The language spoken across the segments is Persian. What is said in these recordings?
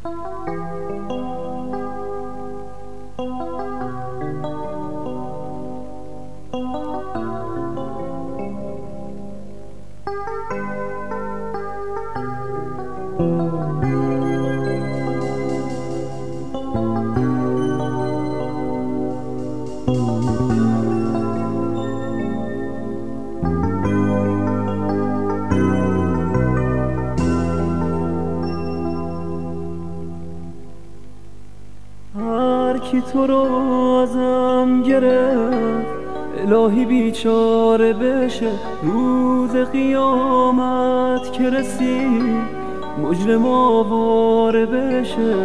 هر کی تو رو ازم گرفت الهی بیچاره بشه، روز قیامت که رسید مجرم آواره بشه.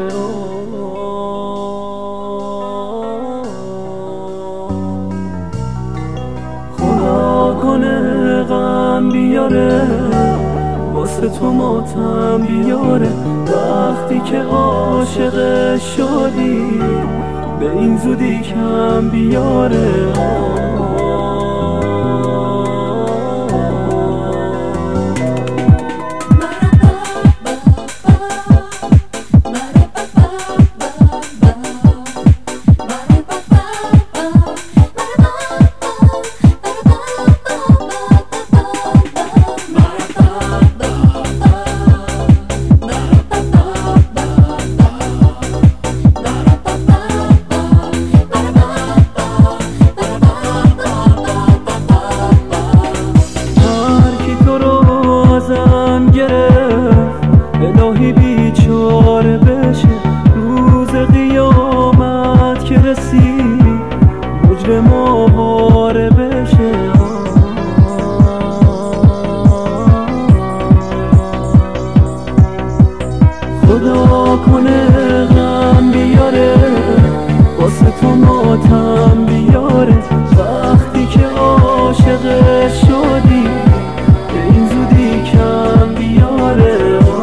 خدا کنه غم بیاره، واسه تو ماتم بیاره، وقتی که عاشق شدی به این زودی کم بیاره. الهی بیچاره بشه، روز قیامت که رسید مجرم آواره بشه. خدا کنه غم بیاره، واسه تو ماتم بیاره، وقتی که عاشق شدی به این زودی کم بیاره.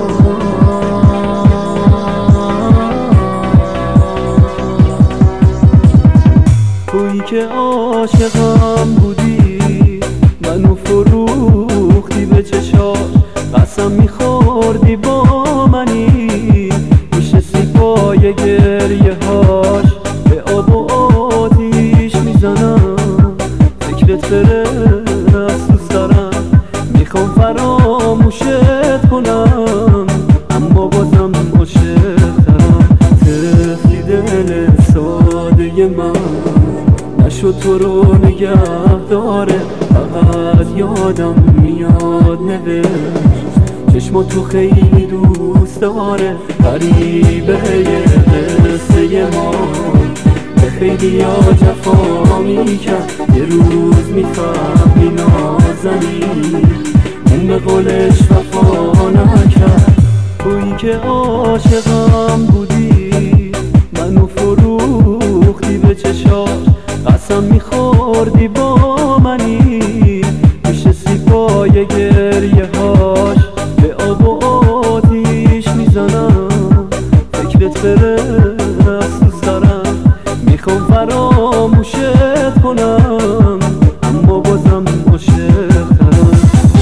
تویی که عاشقم بودی، منو فروختی به چشاش، قسم میخوردی با منی، میشستی پای گریه هاش، به آب و آتیش میزنم، فکرت بره از تو سرم، میخوام فراموشت کنم، اما بازم عاشقترم. طفلی دل ساده من نشد تو رو نگه داره، فقط یادم میاد نوشت چشم تو خیلی دوست داره. غریبه قصه ما به خیلی ها جفا میکرد، یه روز میفهمی نازنین اون به قولش وفا نکرد. تویی که عاشقم بودی، منو فروختی به چشاش، قسم میخوردی با منی، میشستی پای گریه هاش، به آب و آتیش میزنم، فکرت بره از تو سرم، میخوام فراموشت کنم، اما بازم عاشقترم.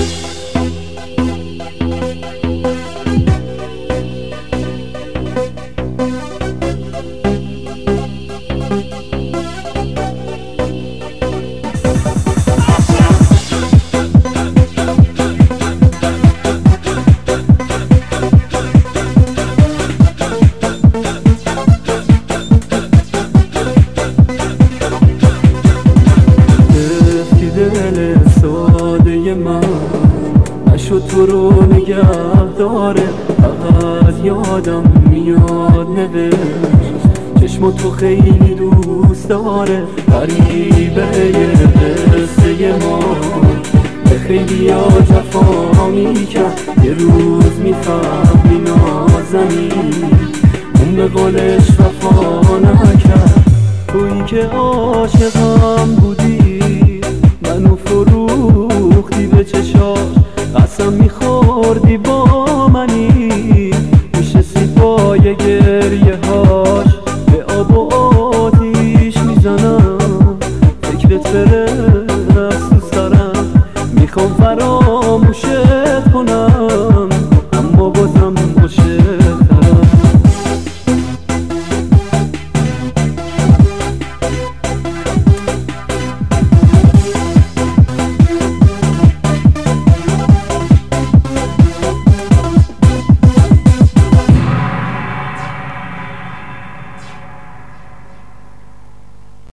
نشد تو رو نگه داره، فقط یادم میاد نوشت چشم تو خیلی دوست داره. غریبه قصه ما به خیلی ها جفا میکرد، یه روز میفهمی نازنین اون به قولش وفا نکرد. تویی که عاشقم بودی، منو فروختی به چشاش، قسم میخوردی با منی، میشستی پای گریه هاش،